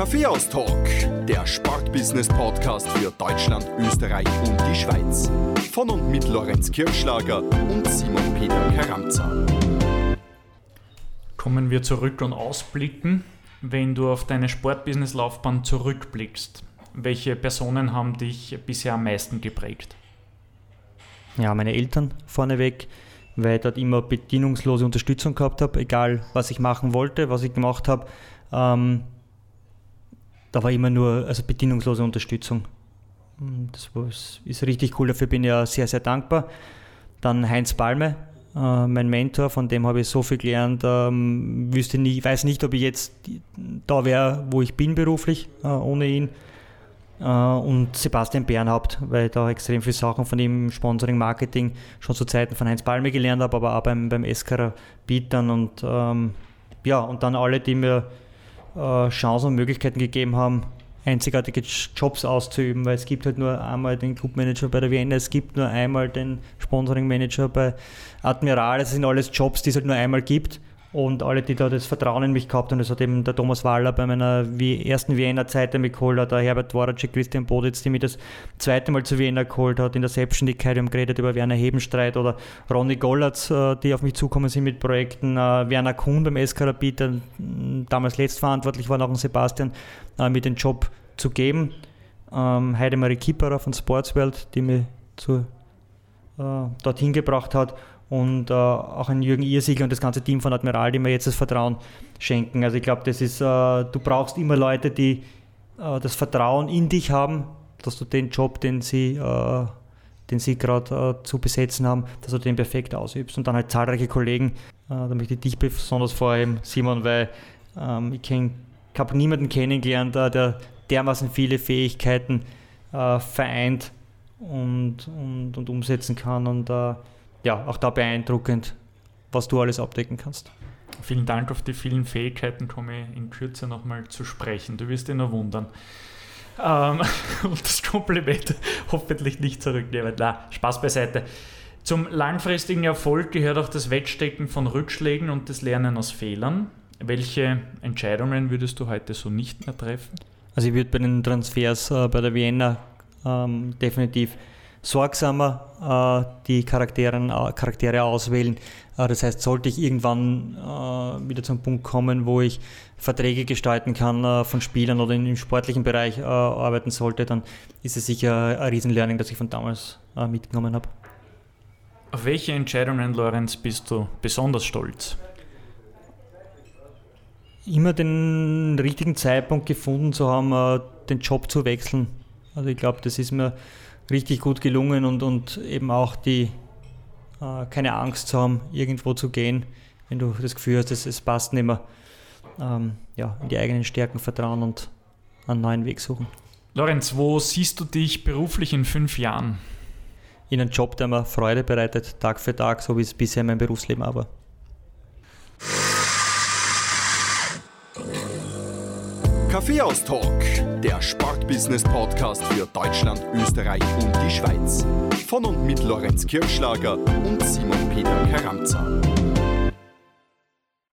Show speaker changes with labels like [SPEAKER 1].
[SPEAKER 1] Kaffeehaus-Talk, der Sportbusiness-Podcast für Deutschland, Österreich und die Schweiz. Von und mit Lorenz Kirschlager und Simon Peter Karamza.
[SPEAKER 2] Kommen wir zurück und ausblicken. Wenn du auf deine Sportbusiness-Laufbahn zurückblickst, welche Personen haben dich bisher am meisten geprägt?
[SPEAKER 3] Ja, meine Eltern vorneweg, weil ich dort immer bedingungslose Unterstützung gehabt habe, egal was ich machen wollte, was ich gemacht habe. Da war immer nur bedingungslose Unterstützung. Das ist richtig cool, dafür bin ich ja sehr, sehr dankbar. Dann Heinz Balme, mein Mentor, von dem habe ich so viel gelernt. Weiß nicht, ob ich jetzt da wäre, wo ich bin beruflich, ohne ihn. Und Sebastian Bernhaupt, weil ich da extrem viele Sachen von ihm im Sponsoring, Marketing schon zu Zeiten von Heinz Balme gelernt habe, aber auch beim SKR bietern und und dann alle, die mir Chancen und Möglichkeiten gegeben haben, einzigartige Jobs auszuüben, weil es gibt halt nur einmal den Clubmanager bei der Vienna, es gibt nur einmal den Sponsoring-Manager bei Admiral, das sind alles Jobs, die es halt nur einmal gibt und alle, die da das Vertrauen in mich gehabt haben, das hat eben der Thomas Waller bei meiner ersten Vienna-Zeit mich geholt, hat der Herbert Dvoracek, Christian Boditz, die mich das zweite Mal zu Vienna geholt hat, in der Selbstständigkeit, wir haben geredet über Werner Hebenstreit oder Ronny Gollatz, die auf mich zukommen sind mit Projekten, Werner Kuhn beim SK Bieter, damals letztverantwortlich war, noch ein Sebastian, mir den Job zu geben. Heidemarie Kipperer von Sportsworld, die mich dorthin gebracht hat. Und auch ein Jürgen Irsiger und das ganze Team von Admiral, die mir jetzt das Vertrauen schenken. Also ich glaube, das ist, du brauchst immer Leute, die das Vertrauen in dich haben, dass du den Job, den sie gerade zu besetzen haben, dass du den perfekt ausübst. Und dann halt zahlreiche Kollegen, da möchte ich dich besonders vorheben, Simon, weil ich habe niemanden kennengelernt, der dermaßen viele Fähigkeiten vereint und umsetzen kann. Und auch da beeindruckend, was du alles abdecken kannst.
[SPEAKER 2] Vielen Dank, auf die vielen Fähigkeiten komme ich in Kürze nochmal zu sprechen. Du wirst dich noch wundern. Und das Kompliment hoffentlich nicht zurücknehmen. Spaß beiseite. Zum langfristigen Erfolg gehört auch das Wegstecken von Rückschlägen und das Lernen aus Fehlern. Welche Entscheidungen würdest du heute so nicht mehr treffen? Also ich würde bei den Transfers bei der Vienna definitiv
[SPEAKER 3] sorgsamer die Charaktere auswählen. Das heißt, sollte ich irgendwann wieder zum Punkt kommen, wo ich Verträge gestalten kann von Spielern oder im sportlichen Bereich arbeiten sollte, dann ist es sicher ein Riesenlearning, das ich von damals mitgenommen habe.
[SPEAKER 2] Auf welche Entscheidungen, Lorenz, bist du besonders stolz?
[SPEAKER 3] Immer den richtigen Zeitpunkt gefunden zu haben, den Job zu wechseln. Also ich glaube, das ist mir richtig gut gelungen und eben auch keine Angst zu haben, irgendwo zu gehen, wenn du das Gefühl hast, es passt nicht mehr. In die eigenen Stärken vertrauen und einen neuen Weg suchen.
[SPEAKER 2] Lorenz, wo siehst du dich beruflich in 5 Jahren?
[SPEAKER 3] In einem Job, der mir Freude bereitet, Tag für Tag, so wie es bisher in meinem Berufsleben war.
[SPEAKER 1] Kaffeehaus-Talk, der Sportbusiness-Podcast für Deutschland, Österreich und die Schweiz. Von und mit Lorenz Kirschlager und Simon Peter Karamza.